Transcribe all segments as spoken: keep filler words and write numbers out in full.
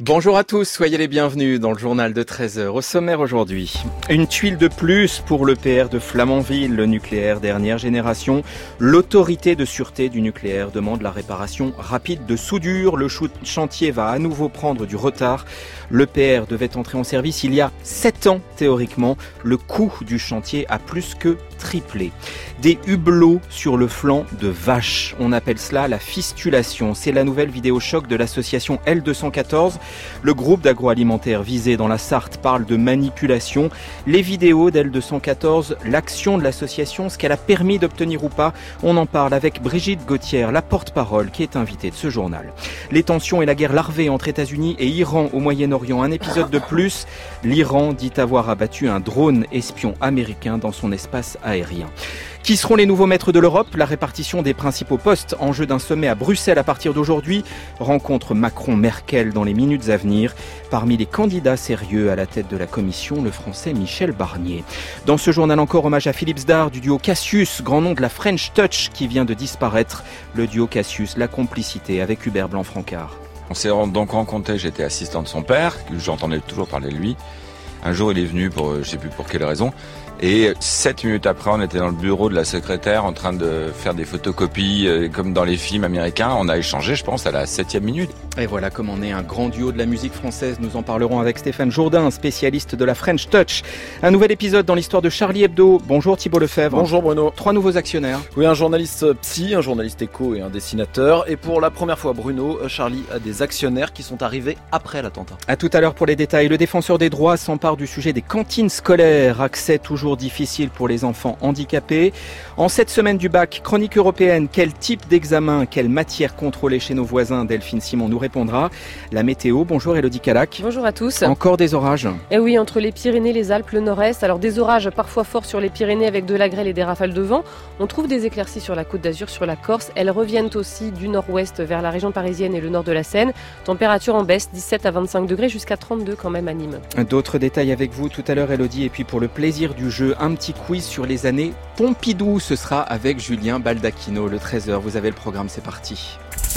Bonjour à tous, soyez les bienvenus dans le journal de treize heures. Au sommaire aujourd'hui, une tuile de plus pour l'E P R de Flamanville, le nucléaire dernière génération. L'autorité de sûreté du nucléaire demande la réparation rapide de soudure. Le chantier va à nouveau prendre du retard. L'E P R devait entrer en service il y a sept ans théoriquement. Le coût du chantier a plus que triplé. Des hublots sur le flanc de vache. On appelle cela la fistulation. C'est la nouvelle vidéo choc de l'association L deux cent quatorze. Le groupe d'agroalimentaire visé dans la Sarthe parle de manipulation. Les vidéos d'L deux cent quatorze, l'action de l'association, ce qu'elle a permis d'obtenir ou pas, on en parle avec Brigitte Gauthier, la porte-parole qui est invitée de ce journal. Les tensions et la guerre larvée entre États-Unis et Iran au Moyen-Orient. Un épisode de plus. L'Iran dit avoir abattu un drone espion américain dans son espace aérien. Qui seront les nouveaux maîtres de l'Europe? La répartition des principaux postes, enjeu d'un sommet à Bruxelles à partir d'aujourd'hui. Rencontre Macron-Merkel dans les minutes à venir. Parmi les candidats sérieux à la tête de la Commission, le Français Michel Barnier. Dans ce journal encore, hommage à Philippe Zdar du duo Cassius, grand nom de la French Touch qui vient de disparaître. Le duo Cassius, la complicité avec Hubert Blanc-Francard. On s'est donc rencontrés, j'étais assistant de son père, j'entendais toujours parler de lui. Un jour, il est venu pour, je sais plus pour quelle raison. Et sept minutes après, on était dans le bureau de la secrétaire en train de faire des photocopies euh, comme dans les films américains. On a échangé, je pense, à la septième minute. Et voilà comme on est un grand duo de la musique française. Nous en parlerons avec Stéphane Jourdain, spécialiste de la French Touch. Un nouvel épisode dans l'histoire de Charlie Hebdo. Bonjour Thibault Lefebvre. Bonjour Bruno. Trois nouveaux actionnaires. Oui, un journaliste psy, un journaliste éco et un dessinateur. Et pour la première fois, Bruno, Charlie a des actionnaires qui sont arrivés après l'attentat. À tout à l'heure pour les détails. Le défenseur des droits s'empare du sujet des cantines scolaires. Accès toujours difficile pour les enfants handicapés. En cette semaine du bac, chronique européenne, quel type d'examen, quelle matière contrôlée chez nos voisins? Delphine Simon nous répondra. La météo, bonjour Élodie Calac. Bonjour à tous. Encore des orages? Eh oui, entre les Pyrénées, les Alpes, le Nord-Est. Alors des orages parfois forts sur les Pyrénées avec de la grêle et des rafales de vent. On trouve des éclaircies sur la Côte d'Azur, sur la Corse. Elles reviennent aussi du nord-ouest vers la région parisienne et le nord de la Seine. Température en baisse, dix-sept à vingt-cinq degrés jusqu'à trente-deux quand même à Nîmes. D'autres détails avec vous tout à l'heure Élodie. Et puis pour le plaisir du jeu, un petit quiz sur les années Pompidou. Ce sera avec Julien Baldacchino, le treize heures. Vous avez le programme, c'est parti.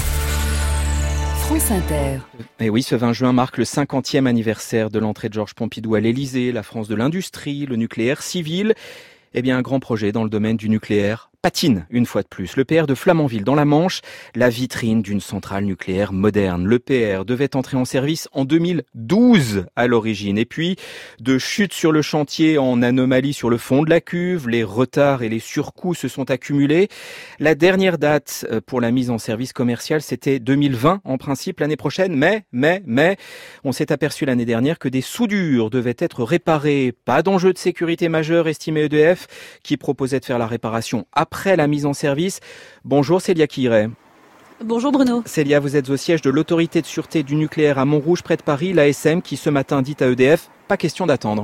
France Inter. Et oui, ce vingt juin marque le cinquantième anniversaire de l'entrée de Georges Pompidou à l'Élysée, la France de l'industrie, le nucléaire civil. Eh bien, un grand projet dans le domaine du nucléaire patine, une fois de plus. L'E P R de Flamanville dans la Manche, la vitrine d'une centrale nucléaire moderne. L'E P R devait entrer en service en deux mille douze à l'origine. Et puis, de chute sur le chantier en anomalie sur le fond de la cuve, les retards et les surcoûts se sont accumulés. La dernière date pour la mise en service commerciale, c'était deux mille vingt en principe, l'année prochaine. Mais, mais, mais, on s'est aperçu l'année dernière que des soudures devaient être réparées. Pas d'enjeu de sécurité majeur, estimé E D F, qui proposait de faire la réparation après Après la mise en service. Bonjour Célia Quirey. Bonjour Bruno. Célia, vous êtes au siège de l'autorité de sûreté du nucléaire à Montrouge près de Paris, l'A S M, qui ce matin dit à E D F, pas question d'attendre.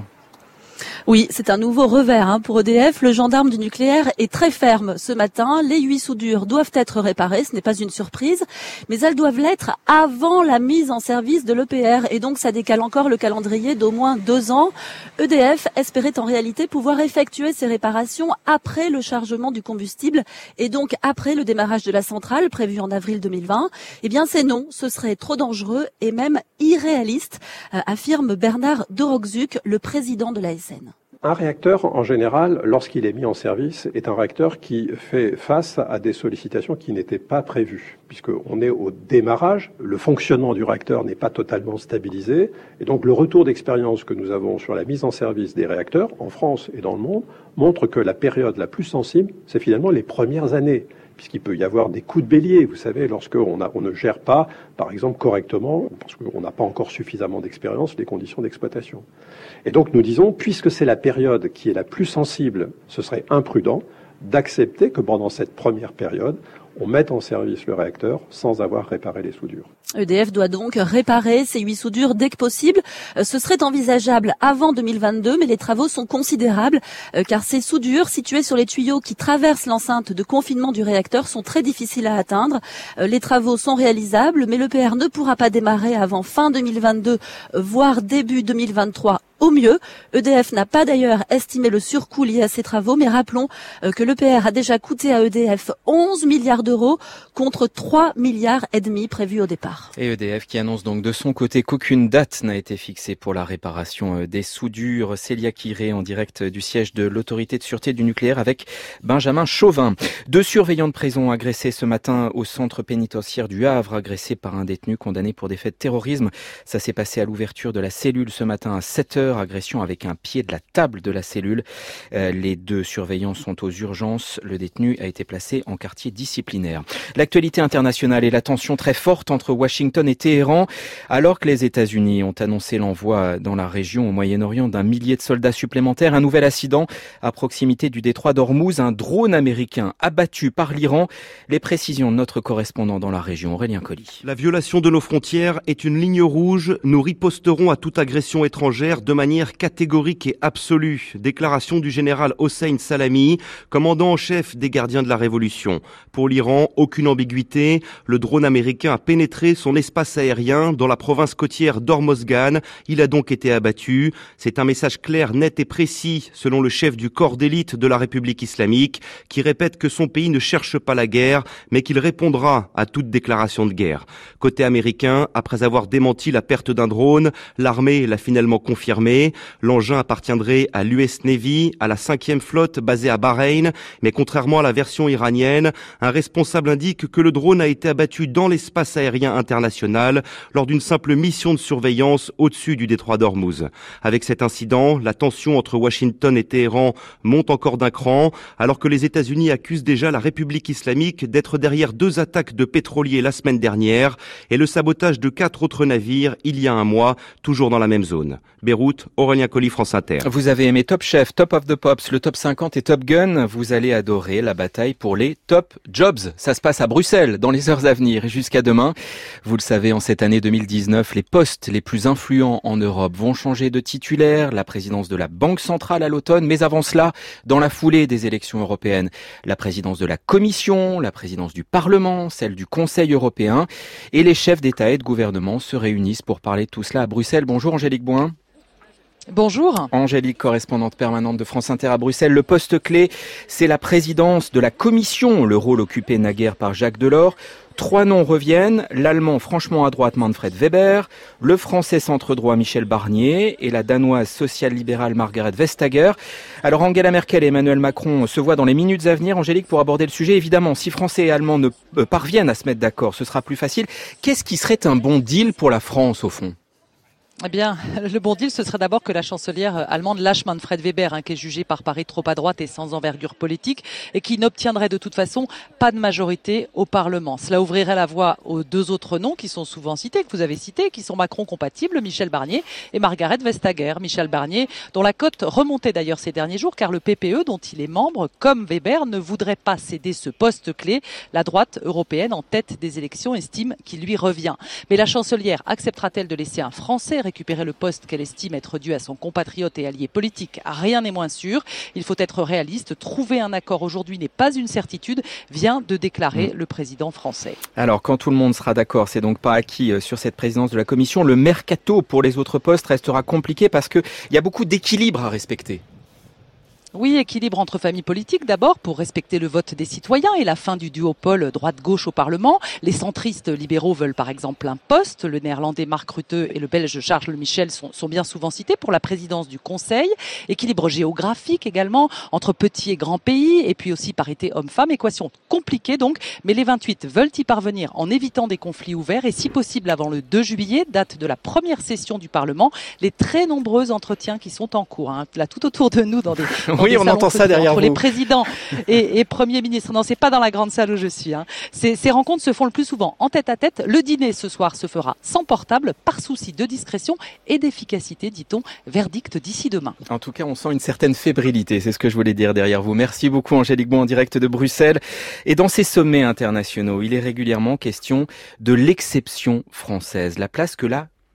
Oui, c'est un nouveau revers hein, pour E D F. Le gendarme du nucléaire est très ferme ce matin. Les huit soudures doivent être réparées, ce n'est pas une surprise, mais elles doivent l'être avant la mise en service de l'E P R. Et donc ça décale encore le calendrier d'au moins deux ans. E D F espérait en réalité pouvoir effectuer ces réparations après le chargement du combustible et donc après le démarrage de la centrale prévu en avril deux mille vingt. Eh bien c'est non, ce serait trop dangereux et même irréaliste, euh, affirme Bernard Doroczuk, le président de l'A S N. Un réacteur, en général, lorsqu'il est mis en service, est un réacteur qui fait face à des sollicitations qui n'étaient pas prévues. Puisqu'on est au démarrage, le fonctionnement du réacteur n'est pas totalement stabilisé. Et donc le retour d'expérience que nous avons sur la mise en service des réacteurs, en France et dans le monde, montre que la période la plus sensible, c'est finalement les premières années. Puisqu'il peut y avoir des coups de bélier, vous savez, lorsqu'on a, on ne gère pas, par exemple, correctement, parce qu'on n'a pas encore suffisamment d'expérience, les conditions d'exploitation. Et donc nous disons, puisque c'est la période qui est la plus sensible, ce serait imprudent d'accepter que pendant cette première période, on mette en service le réacteur sans avoir réparé les soudures. E D F doit donc réparer ces huit soudures dès que possible. Ce serait envisageable avant deux mille vingt-deux, mais les travaux sont considérables car ces soudures situées sur les tuyaux qui traversent l'enceinte de confinement du réacteur sont très difficiles à atteindre. Les travaux sont réalisables, mais l'E P R ne pourra pas démarrer avant fin deux mille vingt-deux, voire début deux mille vingt-trois au mieux. E D F n'a pas d'ailleurs estimé le surcoût lié à ces travaux, mais rappelons que l'E P R a déjà coûté à E D F onze milliards d'euros contre trois milliards et demi prévus au départ. Et E D F qui annonce donc de son côté qu'aucune date n'a été fixée pour la réparation des soudures. Célia Kiré en direct du siège de l'autorité de sûreté du nucléaire avec Benjamin Chauvin. Deux surveillants de prison agressés ce matin au centre pénitentiaire du Havre, agressés par un détenu condamné pour des faits de terrorisme. Ça s'est passé à l'ouverture de la cellule ce matin à sept heures. Agression avec un pied de la table de la cellule. Euh, les deux surveillants sont aux urgences. Le détenu a été placé en quartier disciplinaire. L'actualité internationale et la tension très forte entre Washington et Téhéran, alors que les États-Unis ont annoncé l'envoi dans la région au Moyen-Orient d'un millier de soldats supplémentaires. Un nouvel accident à proximité du détroit d'Ormuz, un drone américain abattu par l'Iran. Les précisions de notre correspondant dans la région, Aurélien Colli. La violation de nos frontières est une ligne rouge. Nous riposterons à toute agression étrangère de manière catégorique et absolue. Déclaration du général Hossein Salami, commandant en chef des gardiens de la Révolution. Pour l'Iran, aucune ambiguïté. Le drone américain a pénétré son espace aérien dans la province côtière d'Hormozgan. Il a donc été abattu. C'est un message clair, net et précis, selon le chef du corps d'élite de la République islamique, qui répète que son pays ne cherche pas la guerre, mais qu'il répondra à toute déclaration de guerre. Côté américain, après avoir démenti la perte d'un drone, l'armée l'a finalement confirmé. L'engin appartiendrait à l'U S Navy, à la cinquième flotte basée à Bahreïn, mais contrairement à la version iranienne, un responsable indique que le drone a été abattu dans l'espace aérien international lors d'une simple mission de surveillance au-dessus du détroit d'Ormuz. Avec cet incident, la tension entre Washington et Téhéran monte encore d'un cran, alors que les États-Unis accusent déjà la République islamique d'être derrière deux attaques de pétroliers la semaine dernière et le sabotage de quatre autres navires il y a un mois, toujours dans la même zone. Beyrouth, Aurélien Colli, France Inter. Vous avez aimé Top Chef, Top of the Pops, le Top cinquante et Top Gun. Vous allez adorer la bataille pour les Top Jobs. Ça se passe à Bruxelles dans les heures à venir et jusqu'à demain. Vous le savez, en cette année deux mille dix-neuf, les postes les plus influents en Europe vont changer de titulaire. La présidence de la Banque centrale à l'automne, mais avant cela, dans la foulée des élections européennes, la présidence de la Commission, la présidence du Parlement, celle du Conseil européen. Et les chefs d'État et de gouvernement se réunissent pour parler de tout cela à Bruxelles. Bonjour Angélique Bouin. Bonjour. Angélique, correspondante permanente de France Inter à Bruxelles. Le poste clé, c'est la présidence de la Commission, le rôle occupé naguère par Jacques Delors. Trois noms reviennent, l'allemand franchement à droite Manfred Weber, le français centre-droit Michel Barnier et la danoise social-libérale Margrethe Vestager. Alors Angela Merkel et Emmanuel Macron se voient dans les minutes à venir, Angélique, pour aborder le sujet. Évidemment, si Français et Allemands ne parviennent à se mettre d'accord, ce sera plus facile. Qu'est-ce qui serait un bon deal pour la France, au fond ? Eh bien, le bon deal, ce serait d'abord que la chancelière allemande lâche Manfred Weber, hein, qui est jugé par Paris trop à droite et sans envergure politique, et qui n'obtiendrait de toute façon pas de majorité au Parlement. Cela ouvrirait la voie aux deux autres noms qui sont souvent cités, que vous avez cités, qui sont Macron compatibles, Michel Barnier et Margrethe Vestager. Michel Barnier, dont la cote remontait d'ailleurs ces derniers jours, car le P P E, dont il est membre, comme Weber, ne voudrait pas céder ce poste clé. La droite européenne, en tête des élections, estime qu'il lui revient. Mais la chancelière acceptera-t-elle de laisser un Français récupérer le poste qu'elle estime être dû à son compatriote et allié politique? Rien n'est moins sûr. Il faut être réaliste. Trouver un accord aujourd'hui n'est pas une certitude, vient de déclarer mmh. le président français. Alors, quand tout le monde sera d'accord, c'est donc pas acquis sur cette présidence de la Commission. Le mercato pour les autres postes restera compliqué parce qu'il y a beaucoup d'équilibre à respecter. Oui, équilibre entre familles politiques d'abord pour respecter le vote des citoyens et la fin du duopole droite-gauche au Parlement. Les centristes libéraux veulent par exemple un poste. Le néerlandais Mark Rutte et le belge Charles Michel sont, sont bien souvent cités pour la présidence du Conseil. Équilibre géographique également entre petits et grands pays et puis aussi parité homme-femme. Équation compliquée donc, mais les vingt-huit veulent y parvenir en évitant des conflits ouverts et si possible avant le deux juillet, date de la première session du Parlement. Les très nombreux entretiens qui sont en cours, hein, là tout autour de nous dans des... Dans oui, on entend ça derrière entre vous. Les présidents et, et premiers ministres. Non, c'est pas dans la grande salle où je suis. Hein. Ces, ces rencontres se font le plus souvent en tête à tête. Le dîner ce soir se fera sans portable, par souci de discrétion et d'efficacité, dit-on. Verdict d'ici demain. En tout cas, on sent une certaine fébrilité. C'est ce que je voulais dire derrière vous. Merci beaucoup, Angélique Bouin, en direct de Bruxelles. Et dans ces sommets internationaux, il est régulièrement question de l'exception française. La place que la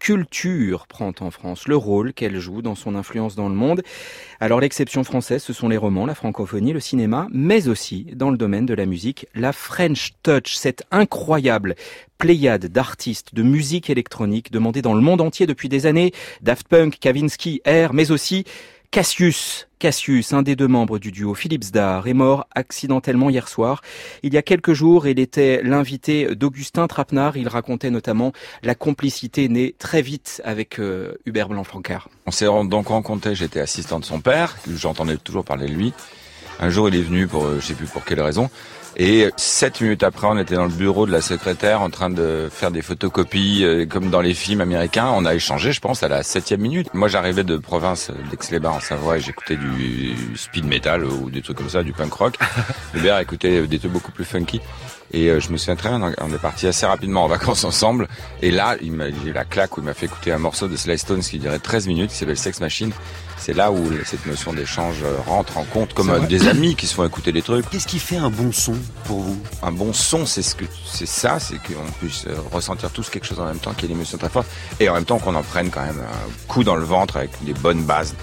culture prend en France, le rôle qu'elle joue dans son influence dans le monde. Alors l'exception française, ce sont les romans, la francophonie, le cinéma, mais aussi dans le domaine de la musique, la French Touch, cette incroyable pléiade d'artistes de musique électronique demandée dans le monde entier depuis des années, Daft Punk, Kavinsky, Air, mais aussi Cassius. Cassius, un des deux membres du duo Philippe Zdar, est mort accidentellement hier soir. Il y a quelques jours, il était l'invité d'Augustin Trapenard. Il racontait notamment la complicité née très vite avec euh, Hubert Blanc-Francard. On s'est donc rencontrés, j'étais assistant de son père, j'entendais toujours parler de lui. Un jour, il est venu pour, je sais plus pour quelle raison. Et sept minutes après, on était dans le bureau de la secrétaire en train de faire des photocopies euh, comme dans les films américains. On a échangé, je pense, à la septième minute. Moi, j'arrivais de province d'Aix-les-Bains en Savoie et j'écoutais du speed metal ou des trucs comme ça, du punk rock. Hubert écoutait des trucs beaucoup plus funky. Et euh, je me souviens très bien, on est partis assez rapidement en vacances ensemble. Et là, il m'a eu la claque où il m'a fait écouter un morceau de Sly Stones qui durait treize minutes, qui s'appelle Sex Machine. C'est là où cette notion d'échange rentre en compte, comme euh, des amis qui se font écouter des trucs. Qu'est-ce qui fait un bon son pour vous ? Un bon son, c'est ce que c'est ça, c'est qu'on puisse euh, ressentir tous quelque chose en même temps, qu'il y ait une émotion très forte, et en même temps qu'on en prenne quand même un coup dans le ventre avec des bonnes bases.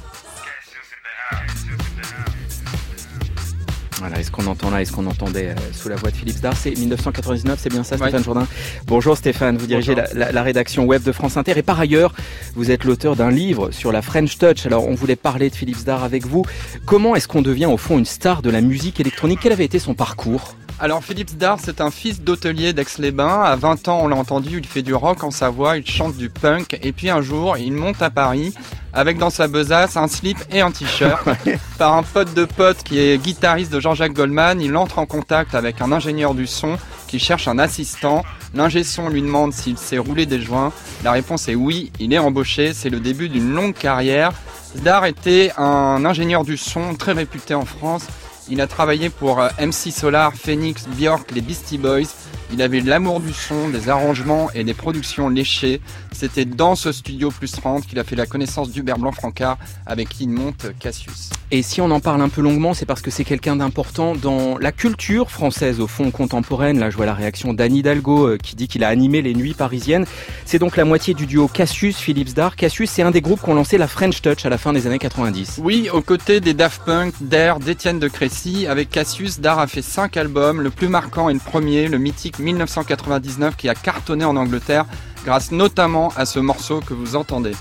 Voilà, est-ce qu'on entend là, est-ce qu'on entendait euh, sous la voix de Philippe Zdar, c'est dix-neuf cent quatre-vingt-dix-neuf, c'est bien ça, Stéphane Oui. Jourdain. Bonjour Stéphane, vous dirigez la, la, la rédaction web de France Inter et par ailleurs, vous êtes l'auteur d'un livre sur la French Touch. Alors on voulait parler de Philippe Zdar avec vous. Comment est-ce qu'on devient au fond une star de la musique électronique ? Quel avait été son parcours ? Alors Philippe Zdar, c'est un fils d'hôtelier d'Aix-les-Bains. À vingt ans, on l'a entendu, il fait du rock en Savoie, il chante du punk. Et puis un jour, il monte à Paris avec dans sa besace un slip et un t-shirt. Par un pote de pote qui est guitariste de Jean-Jacques Goldman, il entre en contact avec un ingénieur du son qui cherche un assistant. L'ingé son lui demande s'il sait rouler des joints. La réponse est oui, il est embauché. C'est le début d'une longue carrière. Zdar était un ingénieur du son très réputé en France. Il a travaillé pour M C Solar, Phoenix, Björk, les Beastie Boys. Il avait de l'amour du son, des arrangements et des productions léchées. C'était dans ce studio plus trente qu'il a fait la connaissance d'Hubert Blanc-Francard avec qui il monte Cassius. Et si on en parle un peu longuement, c'est parce que c'est quelqu'un d'important dans la culture française, au fond, contemporaine. Là, je vois la réaction d'Anne Hidalgo euh, qui dit qu'il a animé les nuits parisiennes. C'est donc la moitié du duo Cassius, Philippe Zdar. Cassius, c'est un des groupes qui ont lancé la French Touch à la fin des années quatre-vingt-dix. Oui, aux côtés des Daft Punk, d'Air, d'Étienne de Crécy. Avec Cassius, Zdar a fait cinq albums. Le plus marquant est le premier, le mythique dix-neuf cent quatre-vingt-dix-neuf, qui a cartonné en Angleterre, grâce notamment à ce morceau que vous entendez.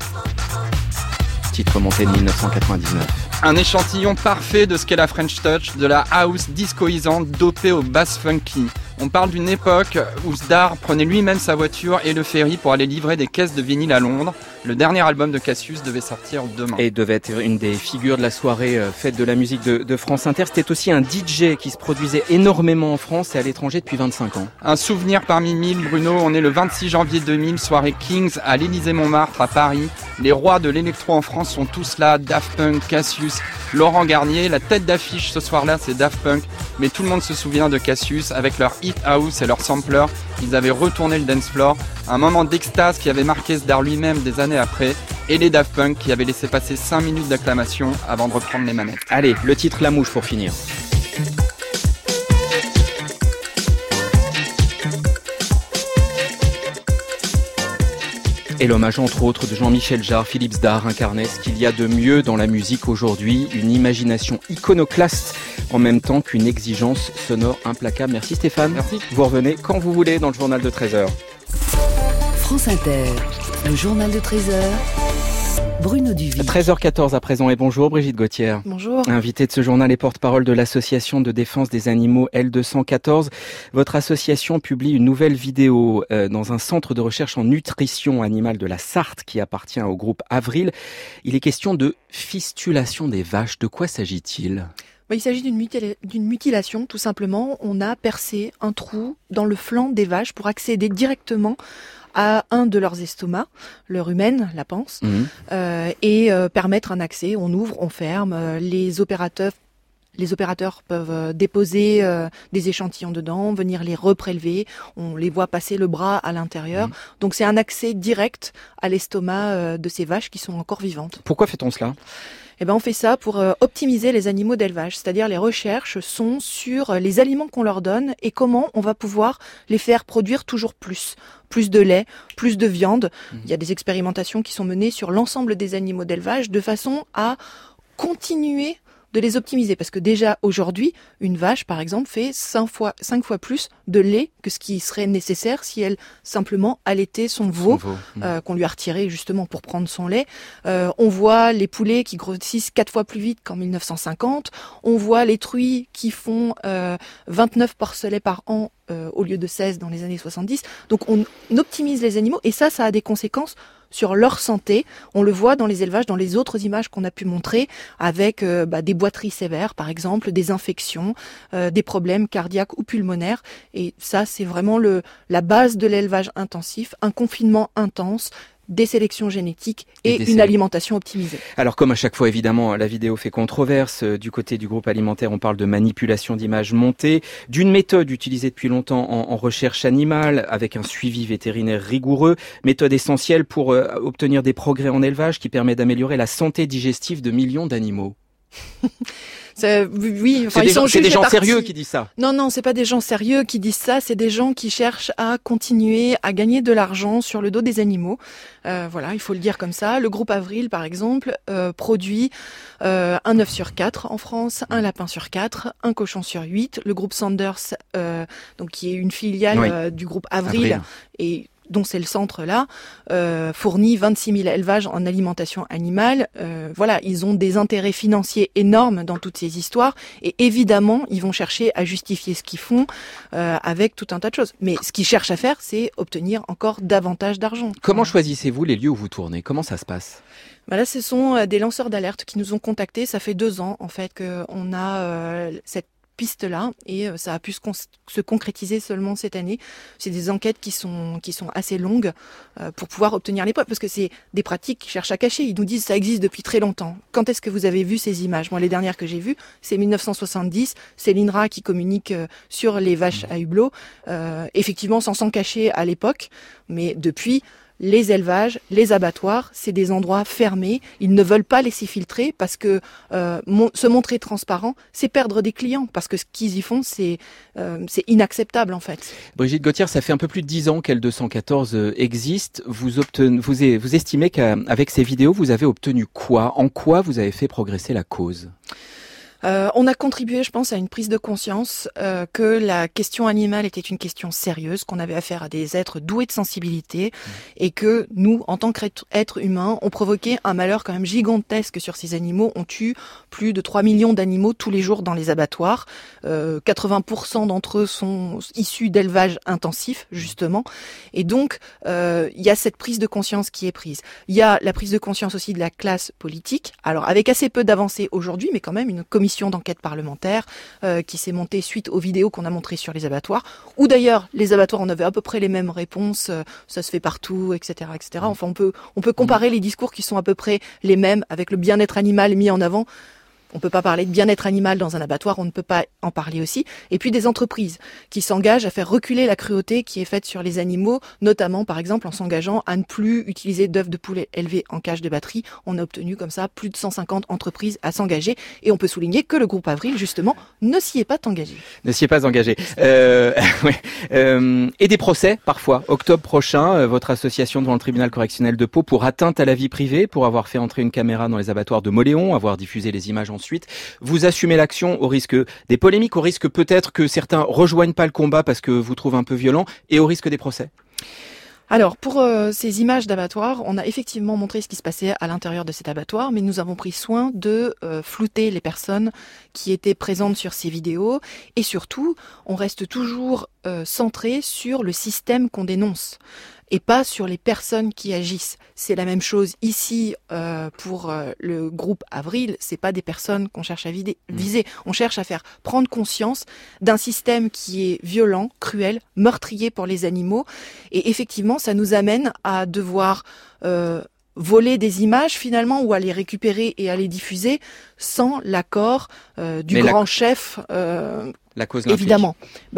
Titre monté de dix-neuf cent quatre-vingt-dix-neuf. Un échantillon parfait de ce qu'est la French Touch, de la house discoisante dopée au bass funky. On parle d'une époque où Zdar prenait lui-même sa voiture et le ferry pour aller livrer des caisses de vinyle à Londres. Le dernier album de Cassius devait sortir demain. Et devait être une des figures de la soirée euh, fête de la musique de, de France Inter. C'était aussi un D J qui se produisait énormément en France et à l'étranger depuis vingt-cinq ans. Un souvenir parmi mille, Bruno. On est le vingt-six janvier deux mille, soirée Kings à l'Élysée-Montmartre à Paris. Les rois de l'électro en France sont tous là. Daft Punk, Cassius, Laurent Garnier. La tête d'affiche ce soir-là, c'est Daft Punk. Mais tout le monde se souvient de Cassius avec leur hit house et leur sampler. Ils avaient retourné le dance floor. Un moment d'extase qui avait marqué Zdar lui-même des années après. Et les Daft Punk qui avaient laissé passer cinq minutes d'acclamation avant de reprendre les manettes. Allez, le titre La Mouche pour finir. Et l'hommage entre autres de Jean-Michel Jarre, Philippe Zdar incarnait ce qu'il y a de mieux dans la musique aujourd'hui, une imagination iconoclaste en même temps qu'une exigence sonore implacable. Merci Stéphane. Merci. Vous revenez quand vous voulez dans le journal de treize heures. France Inter, le journal de treize heures. Bruno Duvis. treize heures quatorze à présent et bonjour Brigitte Gauthier. Bonjour. Invitée de ce journal et porte-parole de l'association de défense des animaux L deux cent quatorze. Votre association publie une nouvelle vidéo euh, dans un centre de recherche en nutrition animale de la Sarthe qui appartient au groupe Avril. Il est question de fistulation des vaches. De quoi s'agit-il ? Il s'agit d'une mutil- d'une mutilation, tout simplement. On a percé un trou dans le flanc des vaches pour accéder directement à un de leurs estomacs, leur humaine, la panse, mmh. euh, et euh, permettre un accès. On ouvre, on ferme. Euh, les opérateurs, les opérateurs peuvent euh, déposer euh, des échantillons dedans, venir les reprélever. On les voit passer le bras à l'intérieur. Mmh. Donc c'est un accès direct à l'estomac euh, de ces vaches qui sont encore vivantes. Pourquoi fait-on cela ? Eh ben, on fait ça pour euh, optimiser les animaux d'élevage, c'est-à-dire les recherches sont sur euh, les aliments qu'on leur donne et comment on va pouvoir les faire produire toujours plus. Plus de lait, plus de viande. Mmh. Il y a des expérimentations qui sont menées sur l'ensemble des animaux d'élevage de façon à continuer de les optimiser. Parce que déjà, aujourd'hui, une vache, par exemple, fait cinq fois, cinq fois plus de lait que ce qui serait nécessaire si elle simplement allaitait son veau, son veau. Euh, mmh. qu'on lui a retiré justement pour prendre son lait. Euh, on voit les poulets qui grossissent quatre fois plus vite qu'en mille neuf cent cinquante. On voit les truies qui font euh, vingt-neuf porcelets par an euh, au lieu de seize dans les années soixante-dix. Donc on optimise les animaux et ça, ça a des conséquences sur leur santé. On le voit dans les élevages, dans les autres images qu'on a pu montrer, avec euh, bah, des boiteries sévères, par exemple, des infections, euh, des problèmes cardiaques ou pulmonaires. Et ça, c'est vraiment le, la base de l'élevage intensif, un confinement intense, des sélections génétiques et, et une alimentation optimisée. Alors comme à chaque fois évidemment la vidéo fait controverse, du côté du groupe alimentaire on parle de manipulation d'images montées, d'une méthode utilisée depuis longtemps en, en recherche animale avec un suivi vétérinaire rigoureux, méthode essentielle pour euh, obtenir des progrès en élevage qui permet d'améliorer la santé digestive de millions d'animaux. C'est, oui, enfin, c'est ils des, sont gens, c'est des gens partie. sérieux qui disent ça. Non, non, c'est pas des gens sérieux qui disent ça. C'est des gens qui cherchent à continuer à gagner de l'argent sur le dos des animaux. Euh, voilà, il faut le dire comme ça. Le groupe Avril, par exemple, euh, produit euh, un œuf sur quatre en France, un lapin sur quatre, un cochon sur huit. Le groupe Sanders, euh, donc qui est une filiale oui. euh, du groupe Avril, Avril. et dont c'est le centre là, euh, fournit vingt-six mille élevages en alimentation animale. Euh, voilà, ils ont des intérêts financiers énormes dans toutes ces histoires et évidemment, ils vont chercher à justifier ce qu'ils font euh, avec tout un tas de choses. Mais ce qu'ils cherchent à faire, c'est obtenir encore davantage d'argent. Comment choisissez-vous les lieux où vous tournez ? Comment ça se passe ? Bah là, ce sont des lanceurs d'alerte qui nous ont contactés. Ça fait deux ans en fait qu'on a euh, cette piste-là et ça a pu se, con- se concrétiser seulement cette année. C'est des enquêtes qui sont qui sont assez longues euh, pour pouvoir obtenir les preuves parce que c'est des pratiques qu'ils cherchent à cacher. Ils nous disent ça existe depuis très longtemps. Quand est-ce que vous avez vu ces images ? Moi, les dernières que j'ai vues, c'est mille neuf cent soixante-dix. C'est l'INRA qui communique euh, sur les vaches à hublot. Euh, effectivement, sans s'en cacher à l'époque, mais depuis. Les élevages, les abattoirs, c'est des endroits fermés. Ils ne veulent pas laisser filtrer parce que euh, mon, se montrer transparent, c'est perdre des clients parce que ce qu'ils y font, c'est, euh, c'est inacceptable en fait. Brigitte Gauthier, ça fait un peu plus de dix ans qu'L deux cent quatorze existe. Vous, obten... vous, vous estimez qu'avec ces vidéos, vous avez obtenu quoi ? En quoi vous avez fait progresser la cause ? Euh, on a contribué, je pense, à une prise de conscience euh, que la question animale était une question sérieuse, qu'on avait affaire à des êtres doués de sensibilité mmh. et que nous, en tant qu'êtres humains, on provoquait un malheur quand même gigantesque sur ces animaux. On tue plus de trois millions d'animaux tous les jours dans les abattoirs. Euh, quatre-vingts pour cent d'entre eux sont issus d'élevage intensif, justement. Et donc, euh, il y a cette prise de conscience qui est prise. Il y a la prise de conscience aussi de la classe politique. Alors, avec assez peu d'avancées aujourd'hui, mais quand même une commission d'enquête parlementaire euh, qui s'est montée suite aux vidéos qu'on a montrées sur les abattoirs, où d'ailleurs les abattoirs on avait à peu près les mêmes réponses, euh, ça se fait partout, et cetera, et cetera. Enfin, on peut on peut comparer les discours qui sont à peu près les mêmes avec le bien-être animal mis en avant. On ne peut pas parler de bien-être animal dans un abattoir, on ne peut pas en parler aussi. Et puis des entreprises qui s'engagent à faire reculer la cruauté qui est faite sur les animaux, notamment par exemple en s'engageant à ne plus utiliser d'œufs de poulet élevés en cage de batterie. On a obtenu comme ça plus de cent cinquante entreprises à s'engager. Et on peut souligner que le groupe Avril, justement, ne s'y est pas engagé. Ne s'y est pas engagé. Euh, ouais. euh, et des procès, parfois. Octobre prochain, euh, votre association devant le tribunal correctionnel de Pau pour atteinte à la vie privée, pour avoir fait entrer une caméra dans les abattoirs de Mauléon, avoir diffusé les images en Ensuite, vous assumez l'action au risque des polémiques, au risque peut-être que certains rejoignent pas le combat parce que vous trouvez un peu violent et au risque des procès. Alors, pour euh, ces images d'abattoirs, on a effectivement montré ce qui se passait à l'intérieur de cet abattoir, mais nous avons pris soin de euh, flouter les personnes qui étaient présentes sur ces vidéos et surtout, on reste toujours euh, centré sur le système qu'on dénonce et pas sur les personnes qui agissent. C'est la même chose ici euh, pour euh, le groupe Avril, c'est pas des personnes qu'on cherche à vider, viser, on cherche à faire prendre conscience d'un système qui est violent, cruel, meurtrier pour les animaux, et effectivement ça nous amène à devoir euh, voler des images finalement ou à les récupérer et à les diffuser sans l'accord euh, du Mais grand la... chef, euh, la cause évidemment. Bah,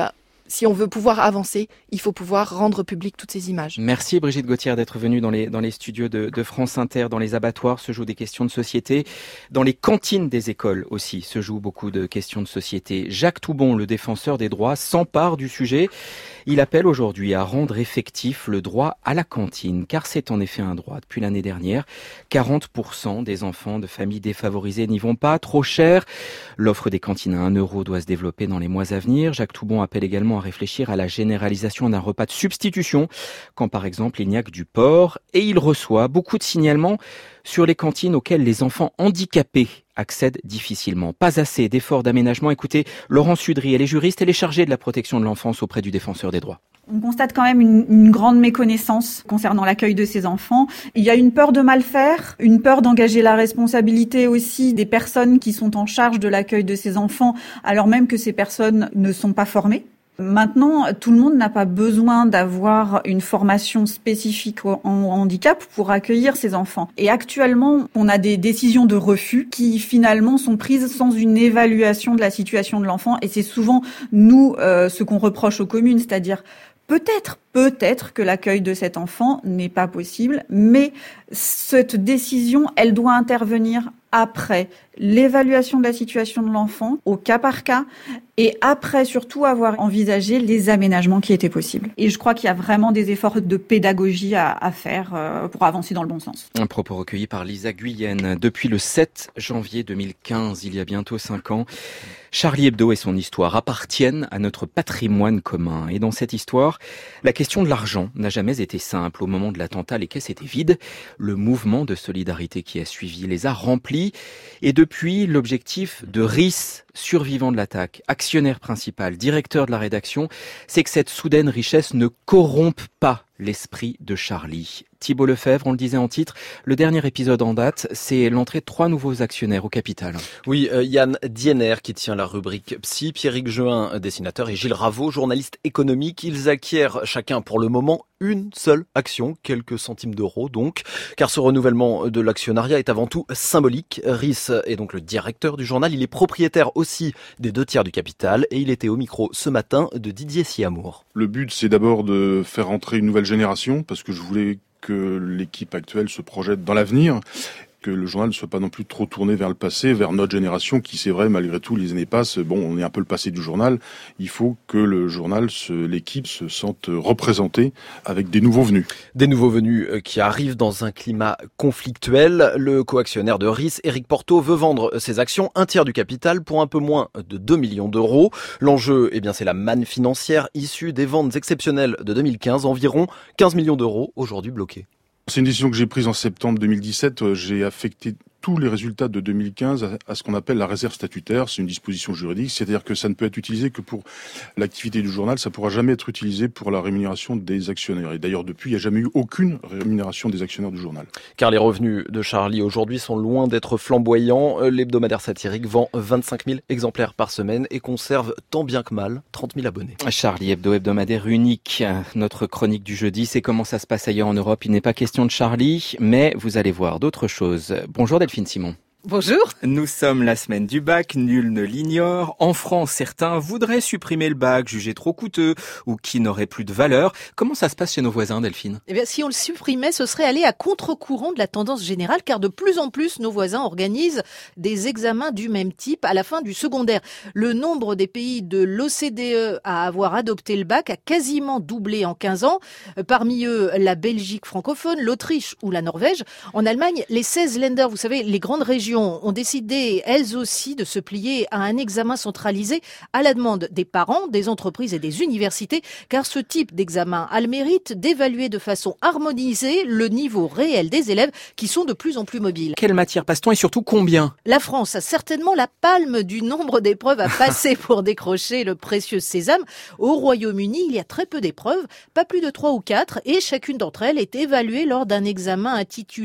si on veut pouvoir avancer, il faut pouvoir rendre public toutes ces images. Merci Brigitte Gauthier d'être venue dans les, dans les studios de, de France Inter. Dans les abattoirs se jouent des questions de société. Dans les cantines des écoles aussi se jouent beaucoup de questions de société. Jacques Toubon, le défenseur des droits, s'empare du sujet. Il appelle aujourd'hui à rendre effectif le droit à la cantine, car c'est en effet un droit. Depuis l'année dernière, quarante pour cent des enfants de familles défavorisées n'y vont pas, trop cher. L'offre des cantines à un euro doit se développer dans les mois à venir. Jacques Toubon appelle également à réfléchir à la généralisation d'un repas de substitution, quand par exemple il n'y a que du porc. Et il reçoit beaucoup de signalements sur les cantines auxquelles les enfants handicapés accèdent difficilement. Pas assez d'efforts d'aménagement. Écoutez, Laurent Sudry, elle est juriste, elle est chargée de la protection de l'enfance auprès du défenseur des droits. On constate quand même une, une grande méconnaissance concernant l'accueil de ces enfants. Il y a une peur de mal faire, une peur d'engager la responsabilité aussi des personnes qui sont en charge de l'accueil de ces enfants, alors même que ces personnes ne sont pas formées. Maintenant, tout le monde n'a pas besoin d'avoir une formation spécifique en handicap pour accueillir ces enfants. Et actuellement, on a des décisions de refus qui finalement sont prises sans une évaluation de la situation de l'enfant. Et c'est souvent nous euh, ce qu'on reproche aux communes, c'est-à-dire peut-être, peut-être que l'accueil de cet enfant n'est pas possible, mais cette décision, elle doit intervenir après l'évaluation de la situation de l'enfant, au cas par cas, et après surtout avoir envisagé les aménagements qui étaient possibles. Et je crois qu'il y a vraiment des efforts de pédagogie à, à faire euh, pour avancer dans le bon sens. Un propos recueilli par Lisa Guyenne. Depuis le sept janvier deux mille quinze, il y a bientôt cinq ans, Charlie Hebdo et son histoire appartiennent à notre patrimoine commun. Et dans cette histoire, la question de l'argent n'a jamais été simple. Au moment de l'attentat, les caisses étaient vides. Le mouvement de solidarité qui a suivi les a remplis. Et depuis, l'objectif de R I S, survivant de l'attaque, actionnaire principal, directeur de la rédaction, c'est que cette soudaine richesse ne corrompe pas l'esprit de Charlie. Thibault Lefebvre, on le disait en titre, le dernier épisode en date, c'est l'entrée de trois nouveaux actionnaires au capital. Oui, euh, Yann Diener qui tient la rubrique Psy, Pierrick Jeun, dessinateur, et Gilles Raveau, journaliste économique. Ils acquièrent chacun pour le moment une seule action, quelques centimes d'euros donc, car ce renouvellement de l'actionnariat est avant tout symbolique. R I S est donc le directeur du journal, il est propriétaire aussi des deux tiers du capital, et il était au micro ce matin de Didier Siamour. Le but, c'est d'abord de faire entrer une nouvelle génération, parce que je voulais que l'équipe actuelle se projette dans l'avenir, que le journal ne soit pas non plus trop tourné vers le passé, vers notre génération qui, c'est vrai, malgré tout, les années passent, bon, on est un peu le passé du journal. Il faut que le journal, se, l'équipe se sente représentée avec des nouveaux venus. Des nouveaux venus qui arrivent dans un climat conflictuel. Le coactionnaire de R I S, Éric Porteau, veut vendre ses actions, un tiers du capital, pour un peu moins de deux millions d'euros. L'enjeu, eh bien, c'est la manne financière issue des ventes exceptionnelles de deux mille quinze, environ quinze millions d'euros aujourd'hui bloqués. C'est une décision que j'ai prise en septembre deux mille dix-sept. J'ai affecté tous les résultats de deux mille quinze à, à ce qu'on appelle la réserve statutaire. C'est une disposition juridique, c'est-à-dire que ça ne peut être utilisé que pour l'activité du journal. Ça ne pourra jamais être utilisé pour la rémunération des actionnaires. Et d'ailleurs, depuis, il n'y a jamais eu aucune rémunération des actionnaires du journal. Car les revenus de Charlie aujourd'hui sont loin d'être flamboyants. L'hebdomadaire satirique vend vingt-cinq mille exemplaires par semaine et conserve tant bien que mal trente mille abonnés. Charlie Hebdo, hebdomadaire unique. Notre chronique du jeudi, c'est comment ça se passe ailleurs en Europe. Il n'est pas question de Charlie, mais vous allez voir d'autres choses. Bonjour Delphine Simon. Bonjour. Nous sommes la semaine du bac, nul ne l'ignore. En France, certains voudraient supprimer le bac, jugé trop coûteux ou qui n'aurait plus de valeur. Comment ça se passe chez nos voisins, Delphine ? Eh bien, si on le supprimait, ce serait aller à contre-courant de la tendance générale, car de plus en plus, nos voisins organisent des examens du même type à la fin du secondaire. Le nombre des pays de l'O C D E à avoir adopté le bac a quasiment doublé en quinze ans. Parmi eux, la Belgique francophone, l'Autriche ou la Norvège. En Allemagne, les seize Länder, vous savez, les grandes régions, ont décidé, elles aussi, de se plier à un examen centralisé à la demande des parents, des entreprises et des universités, car ce type d'examen a le mérite d'évaluer de façon harmonisée le niveau réel des élèves qui sont de plus en plus mobiles. Quelle matière passe-t-on et surtout combien ? La France a certainement la palme du nombre d'épreuves à passer pour décrocher le précieux sésame. Au Royaume-Uni, il y a très peu d'épreuves, pas plus de trois ou quatre, et chacune d'entre elles est évaluée lors d'un examen intitulé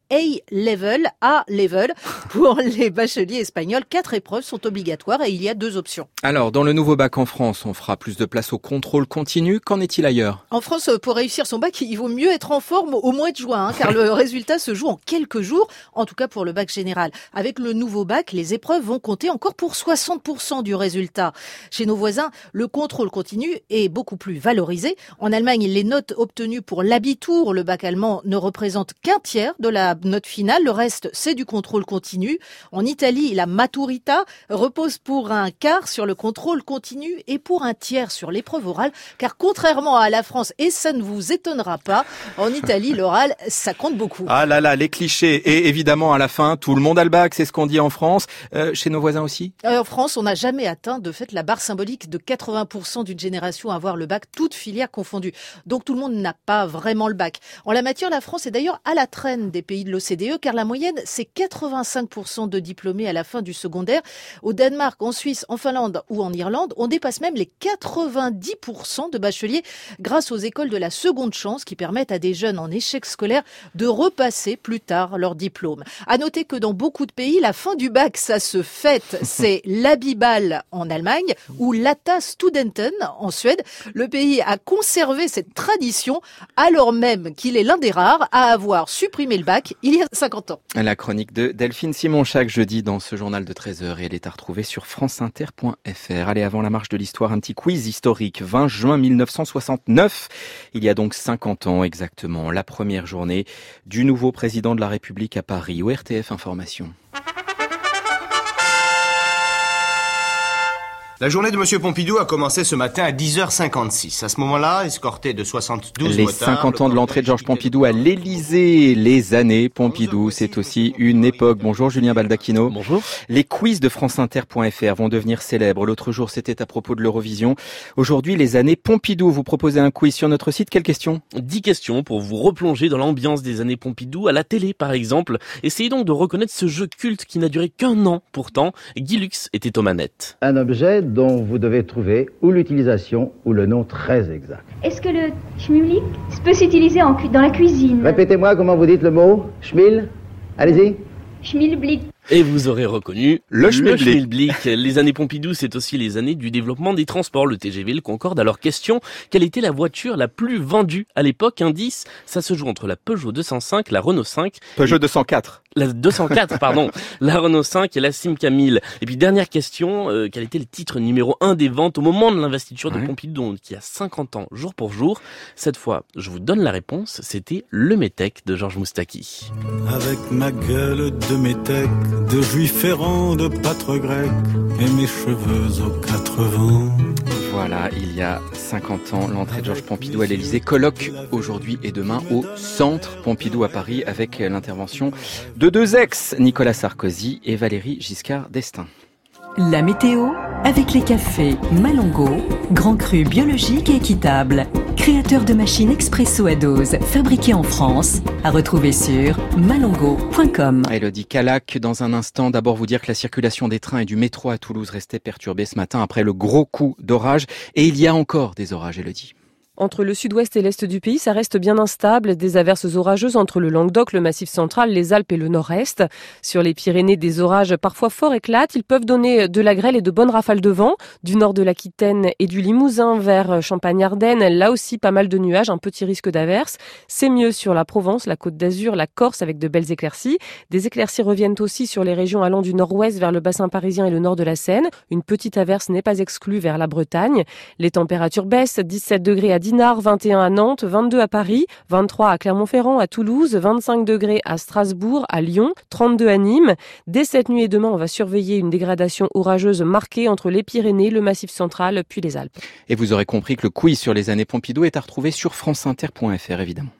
A-level, A-level. Pour les bacheliers espagnols, quatre épreuves sont obligatoires et il y a deux options. Alors, dans le nouveau bac en France, on fera plus de place au contrôle continu. Qu'en est-il ailleurs ? En France, pour réussir son bac, il vaut mieux être en forme au mois de juin, hein, car le résultat se joue en quelques jours, en tout cas pour le bac général. Avec le nouveau bac, les épreuves vont compter encore pour soixante pour cent du résultat. Chez nos voisins, le contrôle continu est beaucoup plus valorisé. En Allemagne, les notes obtenues pour l'Abitur, le bac allemand, ne représentent qu'un tiers de la note finale. Le reste, c'est du contrôle continu. En Italie, la maturita repose pour un quart sur le contrôle continu et pour un tiers sur l'épreuve orale, car contrairement à la France, et ça ne vous étonnera pas, en Italie, l'oral, ça compte beaucoup. Ah là là, les clichés. Et évidemment, à la fin, tout le monde a le bac, c'est ce qu'on dit en France. Euh, chez nos voisins aussi ? En France, on n'a jamais atteint de fait la barre symbolique de quatre-vingts pour cent d'une génération à avoir le bac, toutes filières confondues. Donc tout le monde n'a pas vraiment le bac. En la matière, la France est d'ailleurs à la traîne des pays de l'O C D E, car la moyenne, c'est quatre-vingt-cinq pour cent de diplômés à la fin du secondaire. Au Danemark, en Suisse, en Finlande ou en Irlande, on dépasse même les quatre-vingt-dix pour cent de bacheliers grâce aux écoles de la seconde chance qui permettent à des jeunes en échec scolaire de repasser plus tard leur diplôme. À noter que dans beaucoup de pays, la fin du bac, ça se fête. C'est l'Abibal en Allemagne ou l'Ata Studenten en Suède. Le pays a conservé cette tradition alors même qu'il est l'un des rares à avoir supprimé le bac il y a cinquante ans. La chronique de Delphine Simon chaque jeudi dans ce journal de treize heures et elle est à retrouver sur franceinter point f r. Allez, avant la marche de l'histoire, un petit quiz historique. vingt juin mille neuf cent soixante-neuf, il y a donc cinquante ans exactement, la première journée du nouveau président de la République à Paris. O R T F Information. La journée de M. Pompidou a commencé ce matin à dix heures cinquante-six. À ce moment-là, escorté de soixante-douze Les motards... cinquante ans de l'entrée de Georges Pompidou à l'Élysée. Les années Pompidou, c'est aussi une époque. Bonjour Julien Baldacchino. Bonjour. Les quiz de franceinter point f r vont devenir célèbres. L'autre jour, c'était à propos de l'Eurovision. Aujourd'hui, les années Pompidou. Vous proposez un quiz sur notre site. Quelles questions ? dix questions pour vous replonger dans l'ambiance des années Pompidou, à la télé par exemple. Essayez donc de reconnaître ce jeu culte qui n'a duré qu'un an. Pourtant, Guy Lux était aux manettes. Un objet dont vous devez trouver ou l'utilisation ou le nom très exact. Est-ce que le schmilblick peut s'utiliser en cu- dans la cuisine ? Répétez-moi comment vous dites le mot. Schmil. Allez-y. Schmilblick. Et vous aurez reconnu le schmilblick. Le schmilblick. Les années Pompidou, c'est aussi les années du développement des transports, le T G V, le Concorde. Alors question, quelle était la voiture la plus vendue à l'époque ? Indice, ça se joue entre la Peugeot deux cent cinq, la Renault cinq... Peugeot deux cent quatre. La deux cent quatre, pardon. La Renault cinq et la Simca mille. Et puis dernière question, euh, quel était le titre numéro un des ventes au moment de l'investiture de ouais. Pompidou, qui a cinquante ans, jour pour jour. Cette fois, je vous donne la réponse, c'était Le Métèque de Georges Moustaki. Avec ma gueule de métèque, de juif errant, de pâtre grec, et mes cheveux aux quatre vents. Voilà, il y a cinquante ans, l'entrée de Georges Pompidou à l'Élysée. Colloque aujourd'hui et demain au Centre Pompidou à Paris avec l'intervention de deux ex, Nicolas Sarkozy et Valéry Giscard d'Estaing. La météo avec les cafés Malongo, grand cru biologique et équitable. Créateur de machines expresso à dose, fabriquées en France, à retrouver sur malongo point com. Élodie Calac, dans un instant, d'abord vous dire que la circulation des trains et du métro à Toulouse restait perturbée ce matin après le gros coup d'orage. Et il y a encore des orages, Élodie. Entre le sud-ouest et l'est du pays, ça reste bien instable. Des averses orageuses entre le Languedoc, le Massif central, les Alpes et le nord-est. Sur les Pyrénées, des orages parfois forts éclatent. Ils peuvent donner de la grêle et de bonnes rafales de vent. Du nord de l'Aquitaine et du Limousin vers Champagne-Ardenne, là aussi pas mal de nuages, un petit risque d'averses. C'est mieux sur la Provence, la Côte d'Azur, la Corse avec de belles éclaircies. Des éclaircies reviennent aussi sur les régions allant du nord-ouest vers le bassin parisien et le nord de la Seine. Une petite averse n'est pas exclue vers la Bretagne. Les températures baissent, dix-sept degrés à Dinard, vingt et un à Nantes, vingt-deux à Paris, vingt-trois à Clermont-Ferrand, à Toulouse, vingt-cinq degrés à Strasbourg, à Lyon, trente-deux à Nîmes. Dès cette nuit et demain, on va surveiller une dégradation orageuse marquée entre les Pyrénées, le Massif central, puis les Alpes. Et vous aurez compris que le quiz sur les années Pompidou est à retrouver sur franceinter point f r, évidemment.